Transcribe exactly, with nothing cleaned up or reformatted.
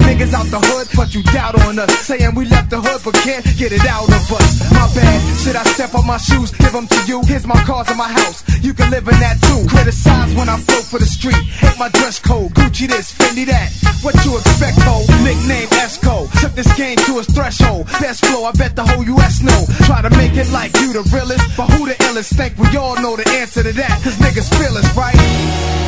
Niggas out the hood, but you doubt on us. Saying we left the hood, but can't get it out of us. My bad, should I step on my shoes, give them to you? Here's my cars in my house, you can live in that too. Criticize when I float for the street, hate my dress code, Gucci this, Fendi that. What you expect, ho? Nickname Esco, took this game to its threshold. Best flow, I bet the whole U S know. Try to make it like you the realest, but who the illest? Think we all know the answer to that, cause niggas feel us, right?